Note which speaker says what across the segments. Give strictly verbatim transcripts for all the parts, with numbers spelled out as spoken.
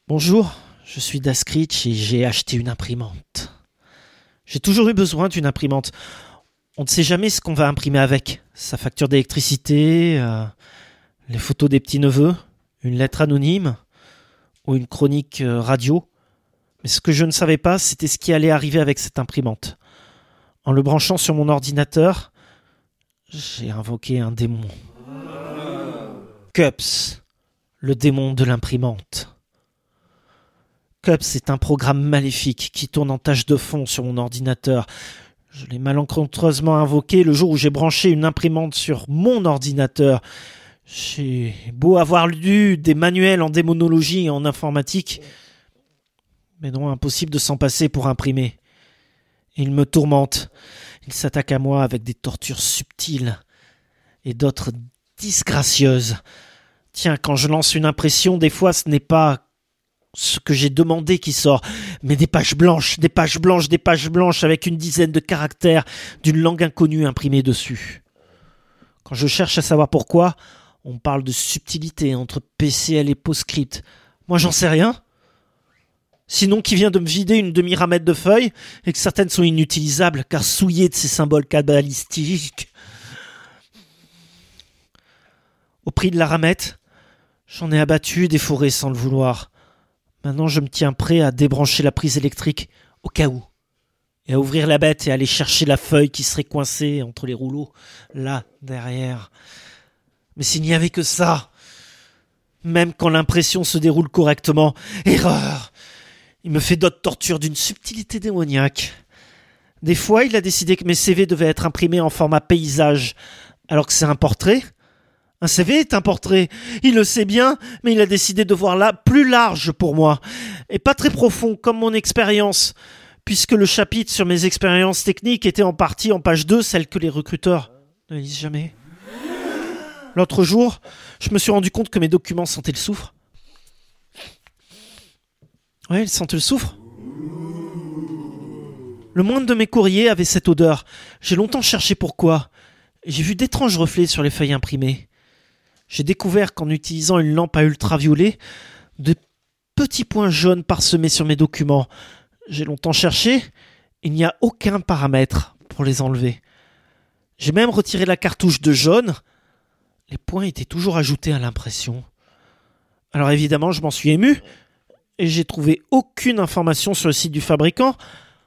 Speaker 1: Bonjour, je suis Daskrich et j'ai acheté une imprimante. J'ai toujours eu besoin d'une imprimante. On ne sait jamais ce qu'on va imprimer avec. Sa facture d'électricité, euh, les photos des petits-neveux, une lettre anonyme ou une chronique euh, radio. Mais ce que je ne savais pas, c'était ce qui allait arriver avec cette imprimante. En le branchant sur mon ordinateur, j'ai invoqué un démon. Cups, le démon de l'imprimante. Cups est un programme maléfique qui tourne en tâche de fond sur mon ordinateur. Je l'ai malencontreusement invoqué le jour où j'ai branché une imprimante sur mon ordinateur. J'ai beau avoir lu des manuels en démonologie et en informatique, mais non, impossible de s'en passer pour imprimer. Il me tourmente. Il s'attaque à moi avec des tortures subtiles et d'autres disgracieuses. Tiens, quand je lance une impression, des fois ce n'est pas ce que j'ai demandé qui sort, mais des pages blanches, des pages blanches, des pages blanches avec une dizaine de caractères d'une langue inconnue imprimés dessus. Quand je cherche à savoir pourquoi, on parle de subtilité entre P C L et PostScript. Moi, j'en sais rien. Sinon, qui vient de me vider une demi-ramette de feuilles et que certaines sont inutilisables car souillées de ces symboles cabalistiques. Au prix de la ramette, j'en ai abattu des forêts sans le vouloir. Maintenant, je me tiens prêt à débrancher la prise électrique au cas où, et à ouvrir la bête et à aller chercher la feuille qui serait coincée entre les rouleaux, là, derrière. Mais s'il n'y avait que ça, même quand l'impression se déroule correctement, erreur! Il me fait d'autres tortures d'une subtilité démoniaque. Des fois, il a décidé que mes C V devaient être imprimés en format paysage, alors que c'est un portrait. Un C V est un portrait, il le sait bien, mais il a décidé de voir là plus large pour moi, et pas très profond comme mon expérience, puisque le chapitre sur mes expériences techniques était en partie en page deux, celle que les recruteurs ne lisent jamais. L'autre jour, je me suis rendu compte que mes documents sentaient le soufre. Ouais, ils sentent le soufre. Le moindre de mes courriers avait cette odeur. J'ai longtemps cherché pourquoi. J'ai vu d'étranges reflets sur les feuilles imprimées. J'ai découvert qu'en utilisant une lampe à ultraviolet, de petits points jaunes parsemés sur mes documents. J'ai longtemps cherché, il n'y a aucun paramètre pour les enlever. J'ai même retiré la cartouche de jaune. Les points étaient toujours ajoutés à l'impression. Alors évidemment, je m'en suis ému et j'ai trouvé aucune information sur le site du fabricant.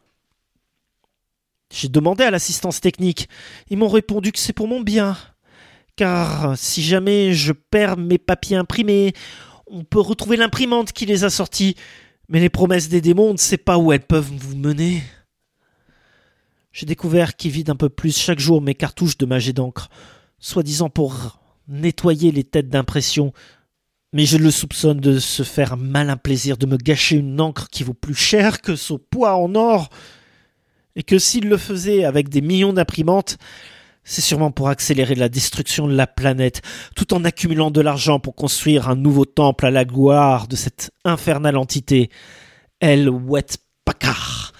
Speaker 1: J'ai demandé à l'assistance technique. Ils m'ont répondu que c'est pour mon bien. Car si jamais je perds mes papiers imprimés, on peut retrouver l'imprimante qui les a sortis. Mais les promesses des démons, on ne sait pas où elles peuvent vous mener. J'ai découvert qu'ils vident un peu plus chaque jour mes cartouches de ma jet d'encre, soi-disant pour nettoyer les têtes d'impression. Mais je le soupçonne de se faire un malin plaisir de me gâcher une encre qui vaut plus cher que son poids en or. Et que s'il le faisait avec des millions d'imprimantes, c'est sûrement pour accélérer la destruction de la planète, tout en accumulant de l'argent pour construire un nouveau temple à la gloire de cette infernale entité, El Wet Pakar.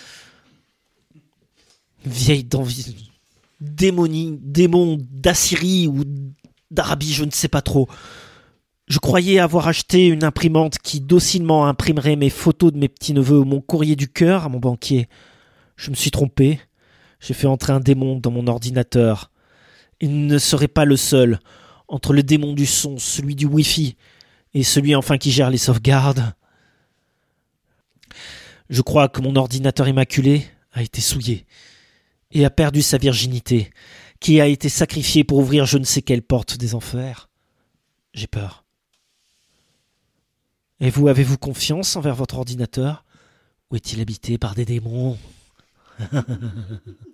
Speaker 1: Vieille d'envie, démonie, démon d'Assyrie ou d'Arabie, je ne sais pas trop. Je croyais avoir acheté une imprimante qui docilement imprimerait mes photos de mes petits-neveux ou mon courrier du cœur à mon banquier. Je me suis trompé. J'ai fait entrer un démon dans mon ordinateur. Il ne serait pas le seul. Entre le démon du son, celui du Wi-Fi et celui enfin qui gère les sauvegardes. Je crois que mon ordinateur immaculé a été souillé et a perdu sa virginité, qui a été sacrifiée pour ouvrir je ne sais quelle porte des enfers. J'ai peur. Et vous, avez-vous confiance envers votre ordinateur? Ou est-il habité par des démons?